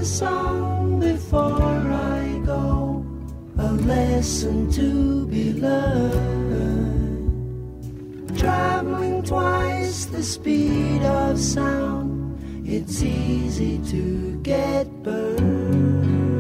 a song before I go, a lesson to be learned. Traveling twice the speed of sound, it's easy to get burned.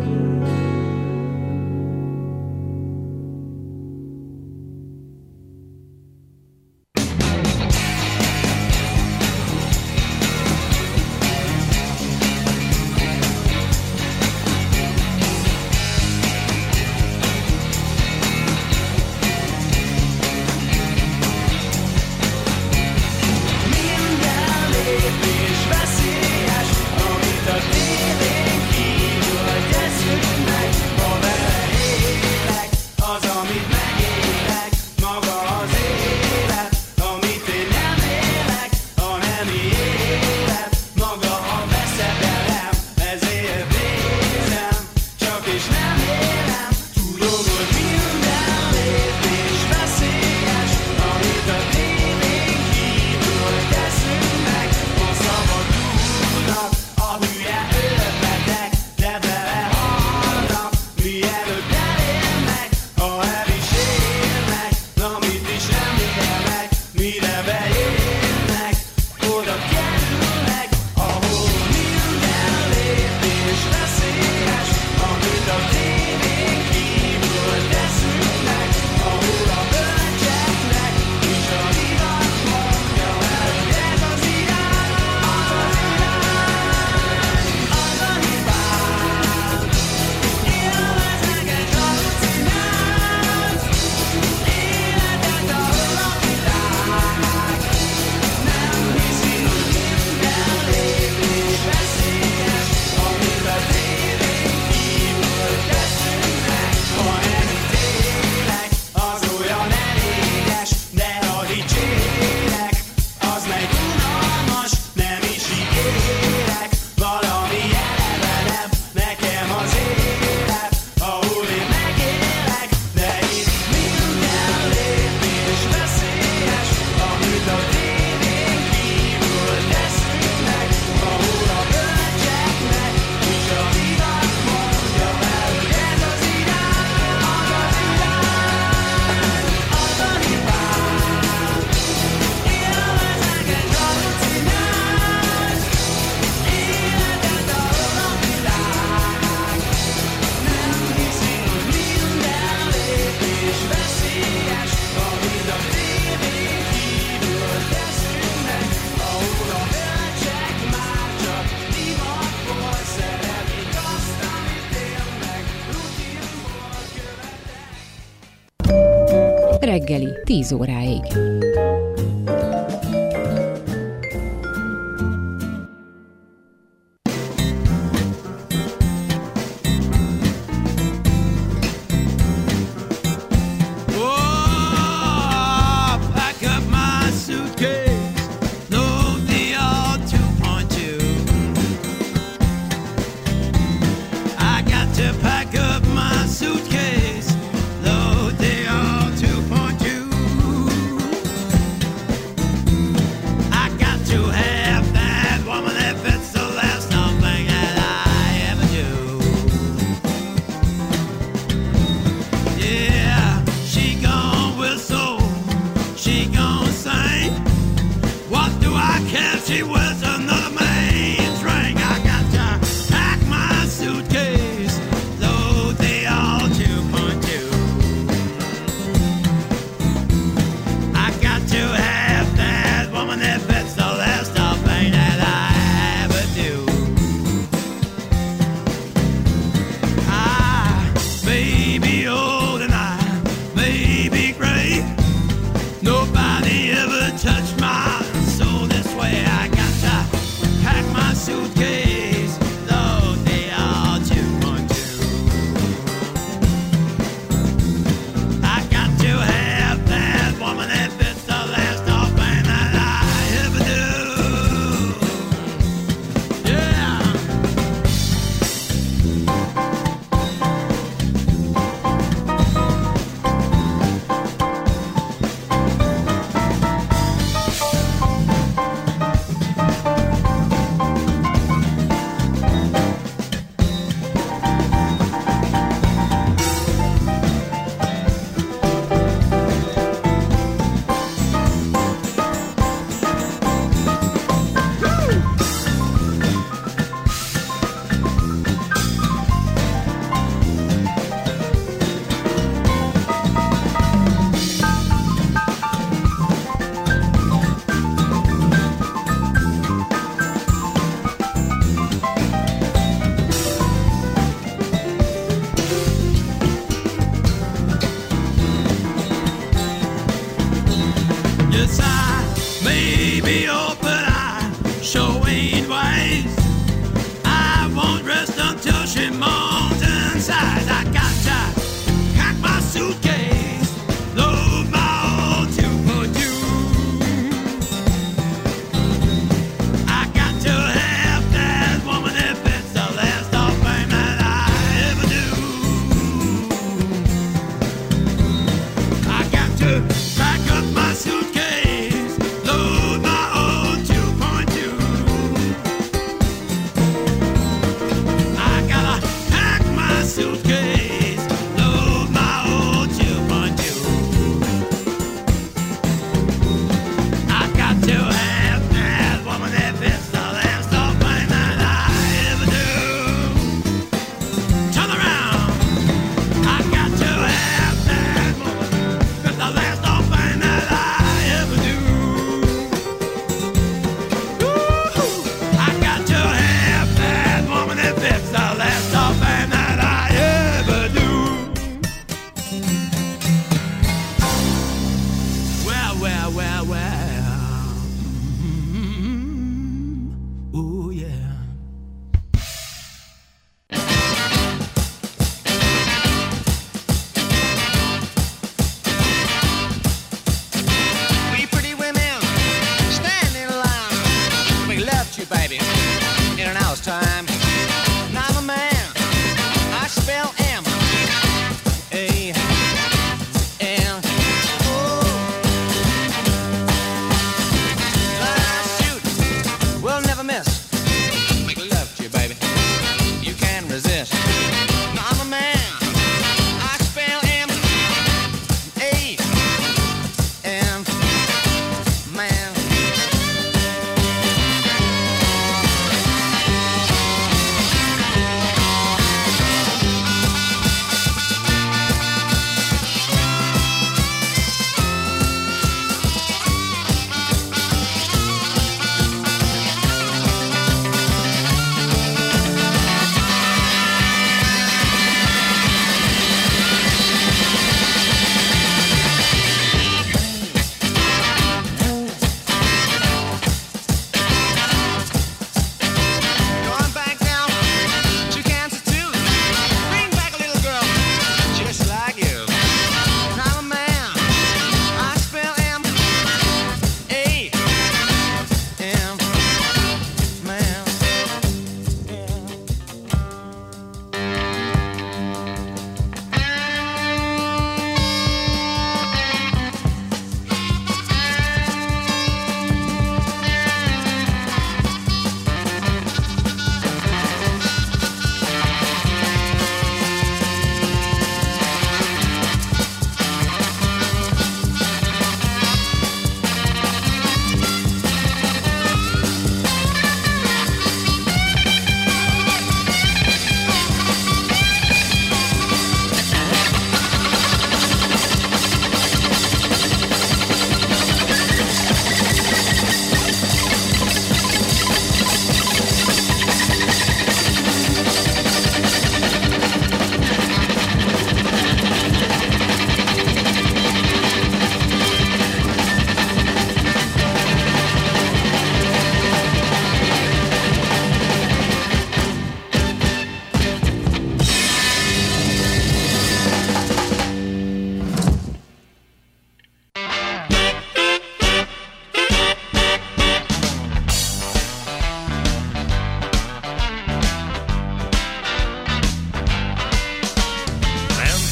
Reggeli, 10 óráig.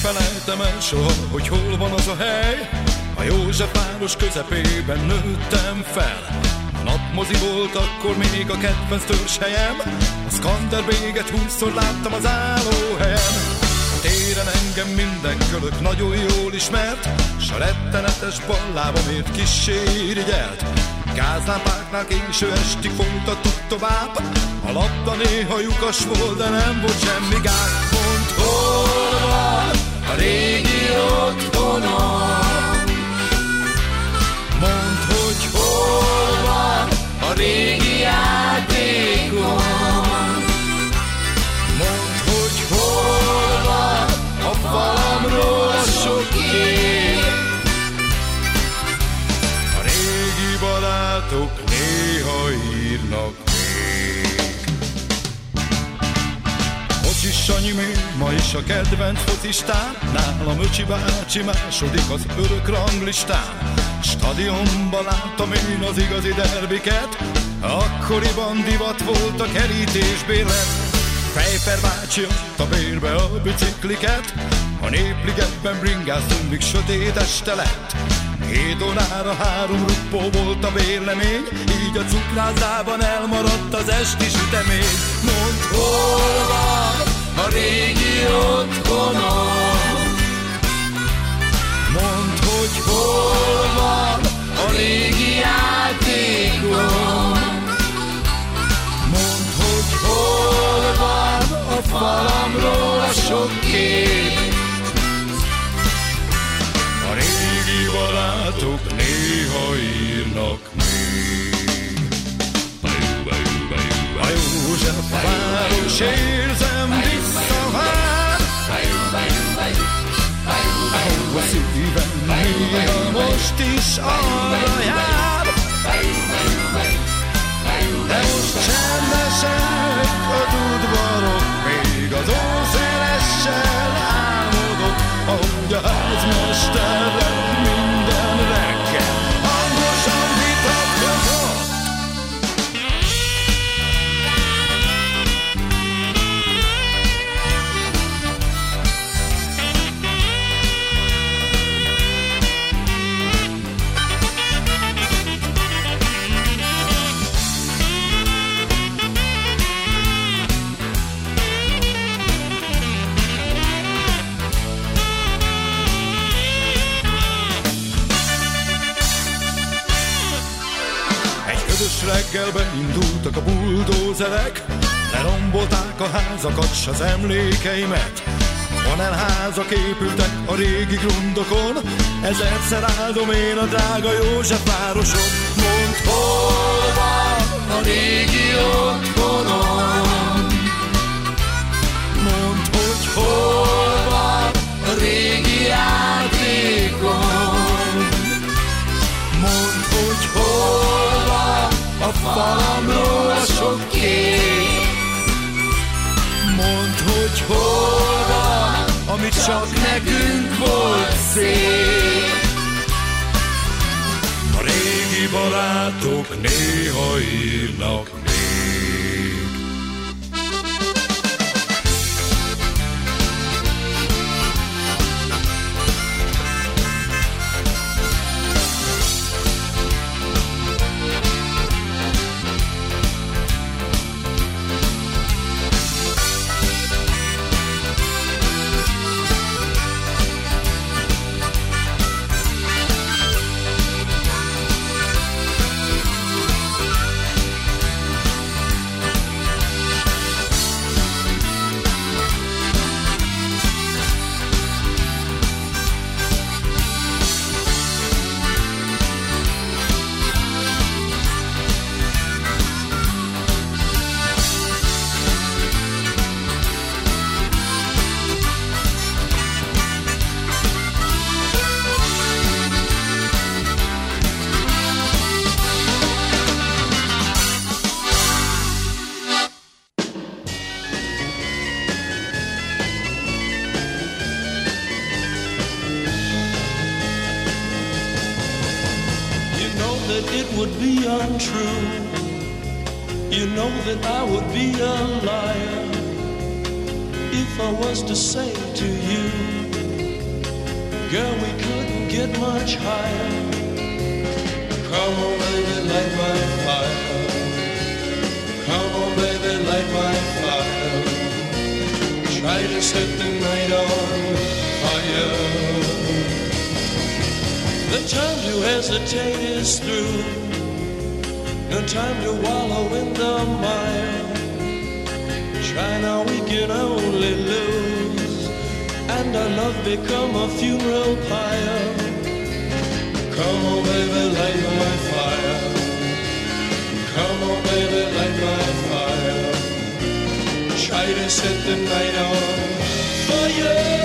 felejtem el soha, hogy hol van az a hely. A Józsefváros közepében nőttem fel. A napmozi volt akkor még a kedvenc törzshelyem. A Skanderbéget 20-szor láttam az állóhelyen. A téren engem minden kölök nagyon jól ismert, s a rettenetes ballábamért kissé irigyelt. Gázlámpáknál késő estig folytattuk tovább. A labda néha lyukas volt, de nem volt semmi gáz. Mondd, hol van a régi otthonom? Mondd, hogy hol van a régi játékom? Mondd, hogy hol van a falamról a sok kép? A régi barátok néha írnak még. Kocsis Sanyi még ma is a kedvenc focistám, nálam Öcsi bácsi második az örök ranglistán. Stadionban láttam én az igazi derbiket, akkoriban divat volt a kerítésbérlet. Fejper bácsi adta bérbe a bicikliket, a Népligetben bringáztunk, míg sötét este lett. 7 órára 3 ruppó volt a vélemény, így a cukrászában elmaradt az esti sütemény. Mondd, hol van a régi otthonom? Mondd, hogy hol van a régi játékom? Mondd, hogy hol van a falamról a sok kép? A régi barátok néha írnak még. A Józsefváros érzem visszavár, ahol a szívem néha most is arra jár. De most csendesek az udvarok, még az ószeressel álmodok, ahogy a házmesterrel minden reggel hangosan vitatkozok. Reggelben indultak a buldózerek, lerombolták a házakat s az emlékeimet. Panelházak épültek a régi grundokon, ezerszer áldom én a drága Józsefvároson. Mondd, hol van a régi otthonom? Mondd, hogy hol van a régi játékom? Mondd, hogy hol van a falamról a sok kép? Mondd, hogy hol van, amit csak nekünk volt szép? A régi barátok néha írnak még. would be untrue. You know that I would be a liar if I was to say to you Girl, we couldn't get much higher. Come on, baby, light my fire. Come on, baby, light my fire. Try to set the night on fire. The time to hesitate is through. No time to wallow in the mire. Try now, we can only lose, and our love become a funeral pyre. Come on, baby, light my fire. Come on, baby, light my fire. Try to set the night on fire.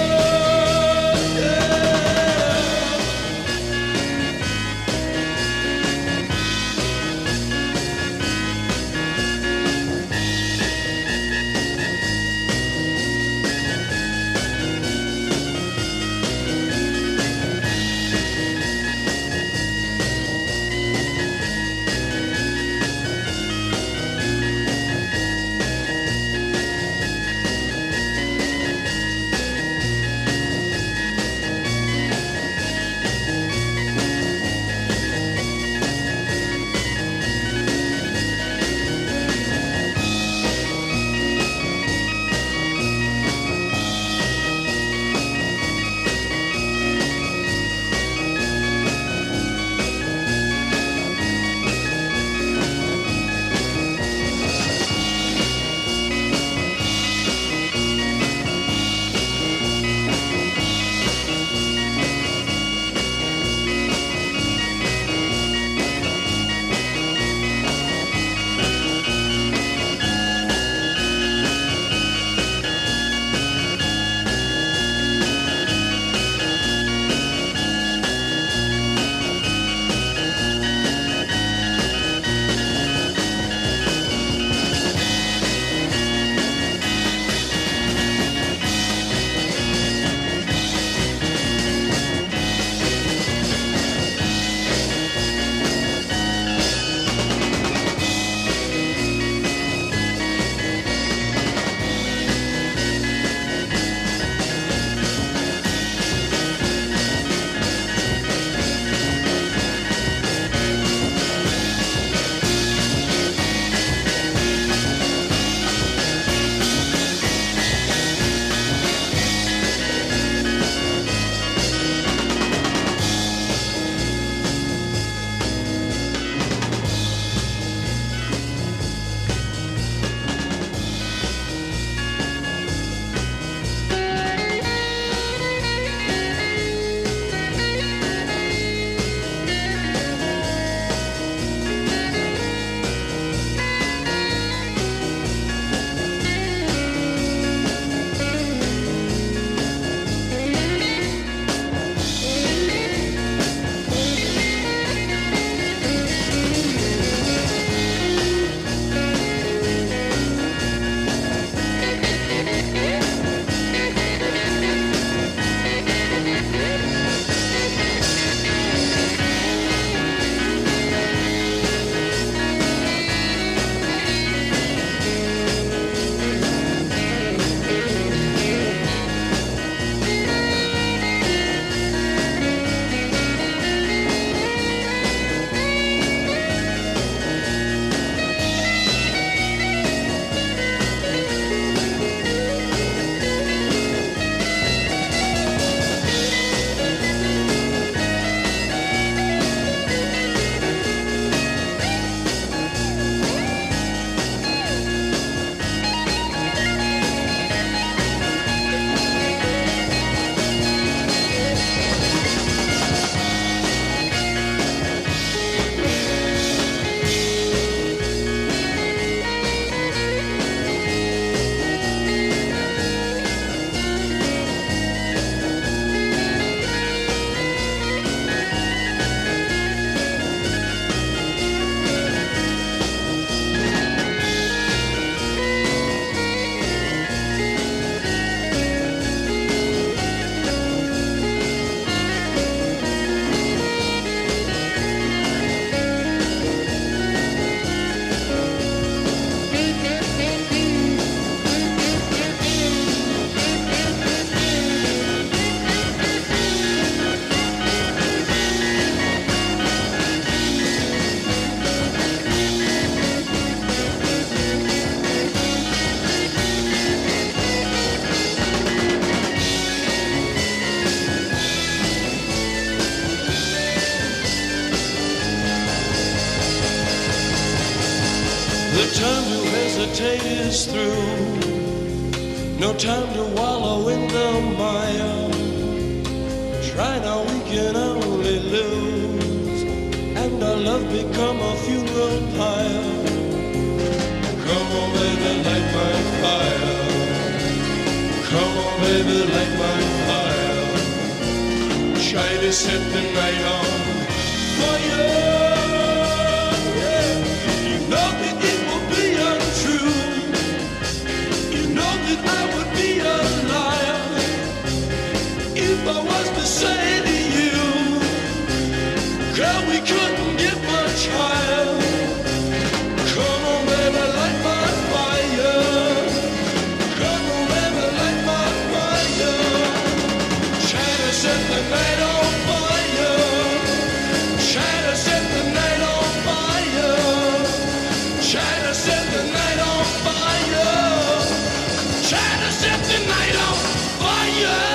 is through. No time to wallow in the mire. Try now, we can only lose, and our love become a funeral pyre. Come on, baby, light my fire. Come on, baby, light my fire. Try to set the night on fire. Yeah. You know that it will be untrue. You know that I would be a liar if I was to say to you, girl, we couldn't get much higher. Come on, baby, light my fire. Come on, baby, light my fire. Try to set the night on fire. Try to set the night on fire. Try to set the night on fire. Try to set the night on fire.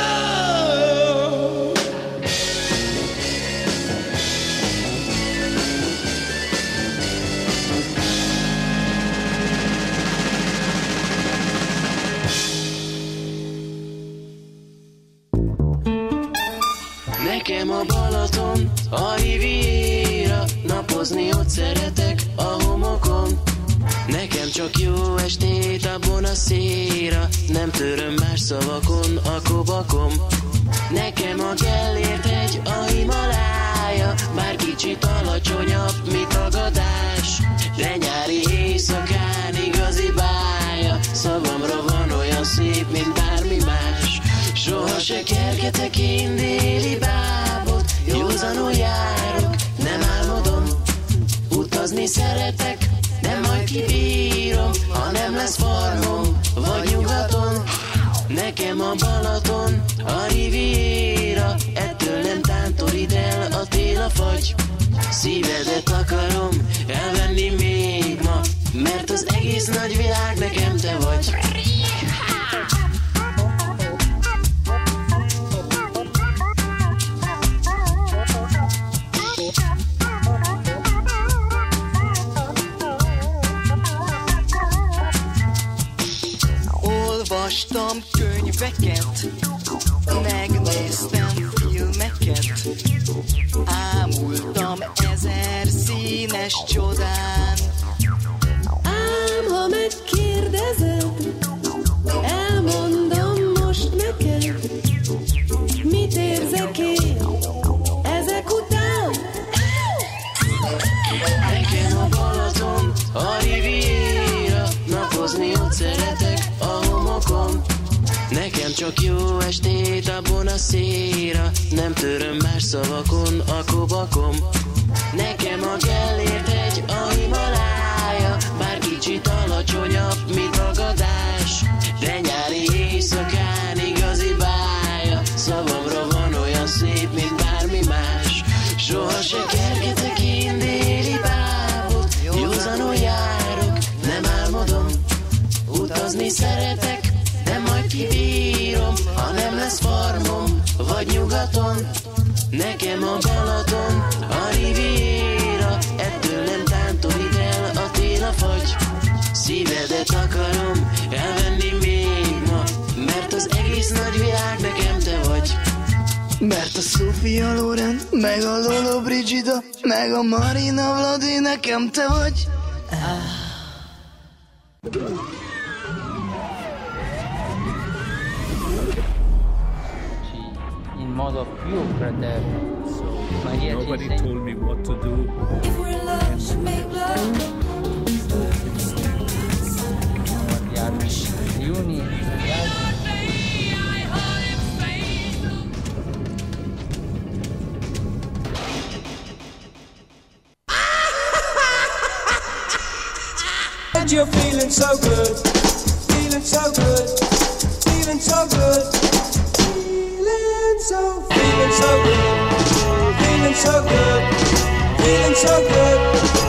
Nekem a Balaton, a Riviera, napozni ott szeretek a homokon. Nekem csak jó estét a Bonacera, nem töröm más szavakon a kobakom. Nekem a Gellért hegy, a Himalája, bár kicsit alacsonyabb, mint a Gadás. De nyári éjszakán igazi bája, szavamra van olyan szép, mint bármi más. Soha se kergetek én déli bábot, józanul járok, nem álmodom. Utazni szeretek, de majd kibírom, ha nem lesz farmom, vagy nyugaton. Nekem a Balaton, a Riviera, ettől nem tántorít el a tél a fagy. Szívedet akarom elvenni még ma, mert az egész nagy világ nekem te vagy. Olvastam könyveket, megnéztem filmeket, ámultam 1000 színes csodán. Ám ha megkérdezed, elmondom most neked, mit érzek én ezek után. Nekem a Balaton, a Riviera, napozni ott szeretek a homokon. Nekem csak jó estét a Bonacera, nem töröm más szavakon a kobakom. Nekem a Gellért hegy, a Himalája, bár kicsit alacsonyabb, mint a Gadás. De nyári éjszakán igazi bája, szavamra van olyan szép, mint bármi más. Soha se kergetek én déli bábot, józanul járok, nem álmodom. Utazni szeretek, de majd kibírom, ha nem lesz farmom, vagy nyugaton. Nekem a Balaton, a Riviera, ettől nem tántorít el a tél a fagy. Szívedet akarom elvenni még ma, mert az egész nagy világ nekem te vagy. Mert a Sofia Loren, meg a Lolo Brigida, meg a Marina Vladi, nekem te vagy. In modo più fraterno. Nobody told me what to do. If we're in love, should make love. Gli uni gli altri. And you're feeling so good, feeling so good, feeling so good, feeling so good, feeling so good, feeling so good.